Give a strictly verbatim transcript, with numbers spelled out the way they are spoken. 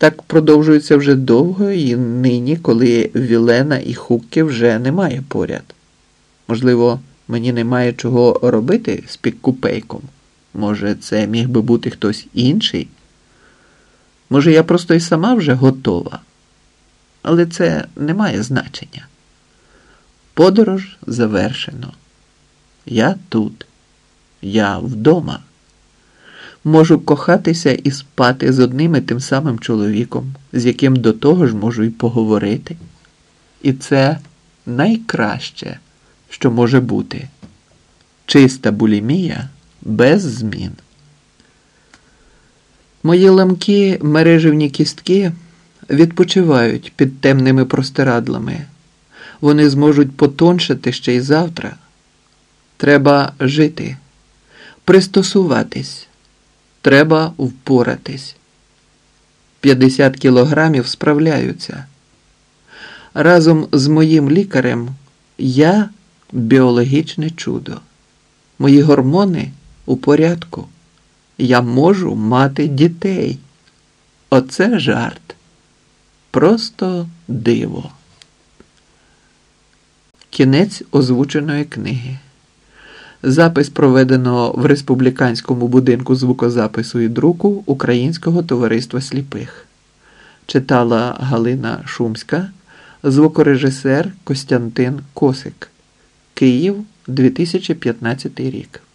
Так продовжується вже довго і нині, коли Вілена і Хукки вже немає поряд. Можливо, мені немає чого робити з Піккупейком? Може, це міг би бути хтось інший? Може, я просто і сама вже готова? Але це не має значення. Подорож завершено. Я тут. Я вдома. Можу кохатися і спати з одним і тим самим чоловіком, з яким до того ж можу й поговорити. І це найкраще, що може бути. Чиста булімія без змін. Мої ламкі мереживні кістки відпочивають під темними простирадлами. Вони зможуть потоншати ще й завтра. Треба жити, пристосуватись. Треба впоратись. п'ятдесят кілограмів справляються. Разом з моїм лікарем я біологічне чудо. Мої гормони у порядку. Я можу мати дітей. Оце жарт. Просто диво. Кінець озвученої книги. Запис проведено в Республіканському будинку звукозапису і друку Українського товариства сліпих. Читала Галина Шумська, звукорежисер Костянтин Косик. Київ, дві тисячі п'ятнадцятий рік.